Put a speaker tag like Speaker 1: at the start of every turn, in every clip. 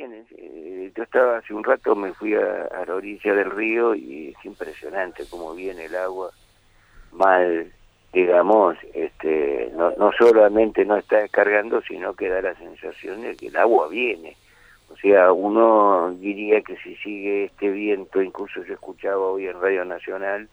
Speaker 1: tiene. Yo estaba hace un rato, me fui a la orilla del río y es impresionante cómo viene el agua mal, digamos, no solamente no está descargando, sino que da la sensación de que el agua viene. O sea, uno diría que si sigue este viento, incluso se escuchaba hoy en Radio Nacional,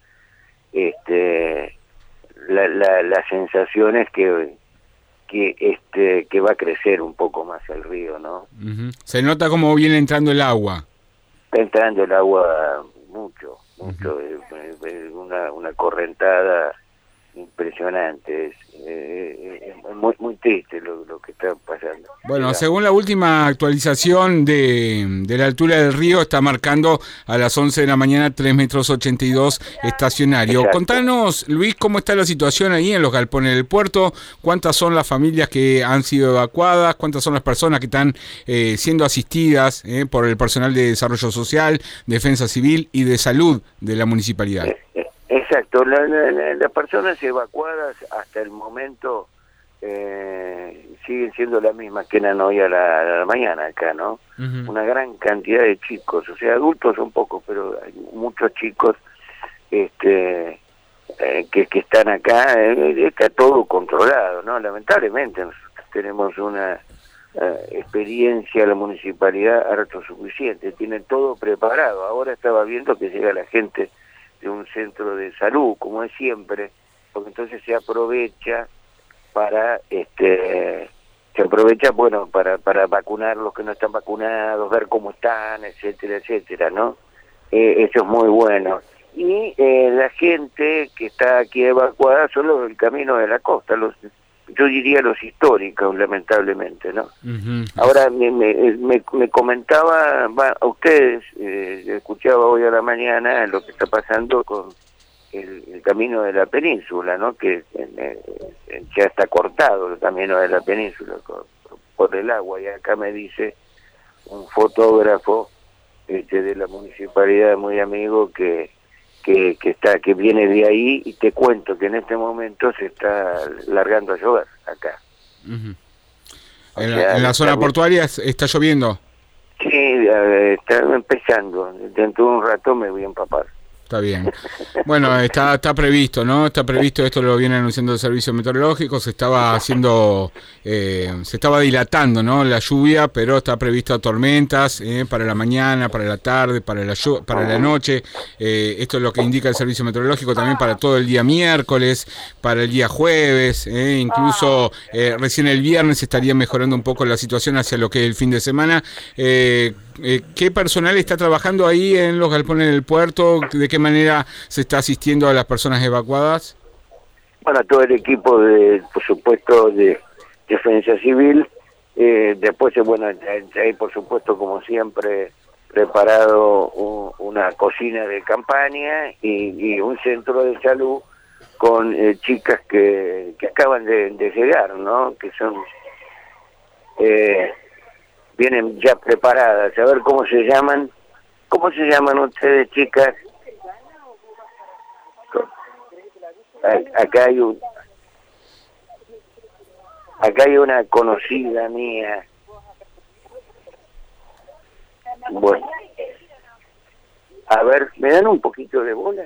Speaker 1: la sensación es que va a crecer un poco más el río, ¿no?
Speaker 2: Uh-huh. Se nota cómo viene entrando el agua.
Speaker 1: Está entrando el agua mucho, uh-huh. Una correntada impresionante, es muy triste lo que está pasando.
Speaker 2: Bueno, según la última actualización de la altura del río, está marcando a las 11 de la mañana 3,82 metros estacionario. Exacto. Contanos, Luis, cómo está la situación ahí en los galpones del puerto, cuántas son las familias que han sido evacuadas, cuántas son las personas que están siendo asistidas por el personal de Desarrollo Social, Defensa Civil y de Salud de la Municipalidad.
Speaker 1: Exacto, las personas evacuadas hasta el momento siguen siendo las mismas que eran hoy a la mañana acá, ¿no? Uh-huh. Una gran cantidad de chicos, o sea, adultos son pocos, pero hay muchos chicos que están acá, está todo controlado, ¿no? Lamentablemente nosotros tenemos una experiencia, la municipalidad harto suficiente, tiene todo preparado. Ahora estaba viendo que llega la gente de un centro de salud, como es siempre, porque entonces se aprovecha para para vacunar los que no están vacunados, ver cómo están, etcétera, ¿no? Eso es muy bueno. Y la gente que está aquí evacuada son los del camino de la costa, yo diría los históricos, lamentablemente, ¿no? Uh-huh. Ahora me comentaba, a ustedes, escuchaba hoy a la mañana lo que está pasando con el camino de la península, ¿no? Que ya está cortado el camino de la península por el agua, y acá me dice un fotógrafo de la municipalidad, muy amigo, que viene de ahí, y te cuento que en este momento se está largando a llover acá. Uh-huh.
Speaker 2: ¿En la zona portuaria está lloviendo?
Speaker 1: Sí, está empezando. Dentro de un rato me voy a empapar.
Speaker 2: Está bien. Bueno, está previsto, ¿no? Está previsto, esto lo viene anunciando el Servicio Meteorológico, se estaba dilatando, ¿no? La lluvia, pero está previsto tormentas para la mañana, para la tarde, para la noche. Esto es lo que indica el Servicio Meteorológico también para todo el día miércoles, para el día jueves, incluso recién el viernes estaría mejorando un poco la situación hacia lo que es el fin de semana. ¿Qué personal está trabajando ahí en los galpones del puerto? ¿De qué manera se está asistiendo a las personas evacuadas?
Speaker 1: Bueno, todo el equipo, por supuesto, de Defensa Civil. Después, hay, por supuesto, como siempre, preparado una cocina de campaña y un centro de salud con chicas que acaban de llegar, ¿no? Que son... vienen ya preparadas. A ver cómo se llaman. ¿Cómo se llaman ustedes, chicas? Acá hay una conocida mía. Bueno. A ver, ¿me dan un poquito de bola?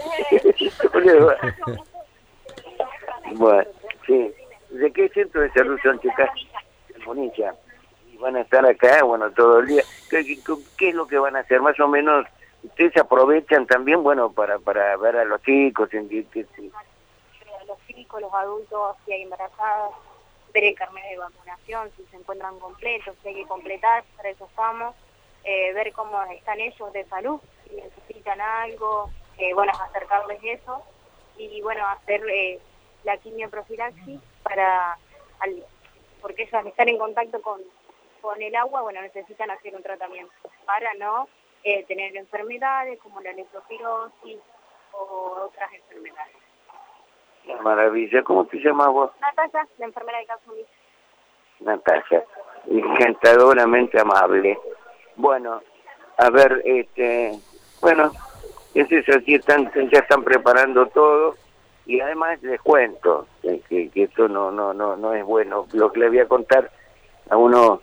Speaker 1: Bueno, sí. ¿De qué centro de salud son, chicas? Bonilla. Van a estar acá, todo el día. ¿Qué es lo que van a hacer? Más o menos, ustedes aprovechan también, para ver a los chicos.
Speaker 3: A los chicos, los adultos, si hay embarazadas, ver el carnet de vacunación, si se encuentran completos, si hay que completar, para eso estamos. Ver cómo están ellos de salud, si necesitan algo, acercarles eso. Y hacer la quimioprofilaxis porque ellas están en contacto con el agua, necesitan hacer un tratamiento para no tener enfermedades como la leptospirosis o otras enfermedades.
Speaker 1: Maravilla. ¿Cómo te llamas vos?
Speaker 3: Natalia, la enfermera de Casumí.
Speaker 1: Natalia, encantadoramente amable. Bueno, a ver, es eso, así ya están preparando todo, y además les cuento que esto no es bueno. Lo que le voy a contar a uno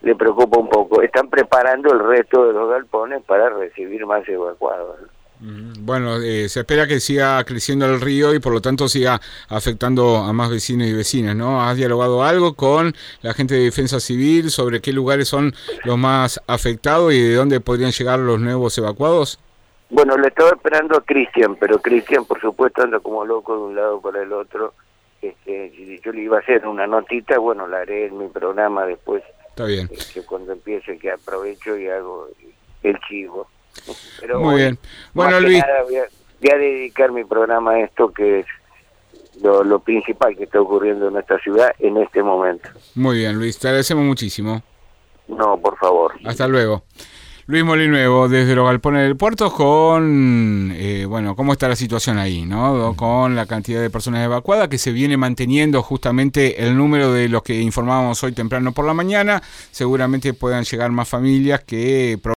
Speaker 1: le preocupa un poco. Están preparando el resto de los galpones para recibir más evacuados, ¿no?
Speaker 2: Bueno, se espera que siga creciendo el río y por lo tanto siga afectando a más vecinos y vecinas, ¿no? ¿Has dialogado algo con la gente de Defensa Civil sobre qué lugares son los más afectados y de dónde podrían llegar los nuevos evacuados?
Speaker 1: Bueno, le estaba esperando a Cristian, pero Cristian, por supuesto, anda como loco de un lado para el otro. Yo le iba a hacer una notita, bueno, la haré en mi programa después.
Speaker 2: Está bien.
Speaker 1: Cuando empiece, que aprovecho y hago el chivo. Pero
Speaker 2: muy bien. Bueno,
Speaker 1: más
Speaker 2: Luis,
Speaker 1: que nada voy a dedicar mi programa a esto, que es lo principal que está ocurriendo en nuestra ciudad en este momento.
Speaker 2: Muy bien, Luis, te agradecemos muchísimo.
Speaker 1: No, por favor.
Speaker 2: Hasta luego. Luis Molinuevo, desde los galpones del puerto, con, bueno, cómo está la situación ahí, ¿no? Con la cantidad de personas evacuadas, que se viene manteniendo justamente el número de los que informábamos hoy temprano por la mañana. Seguramente puedan llegar más familias que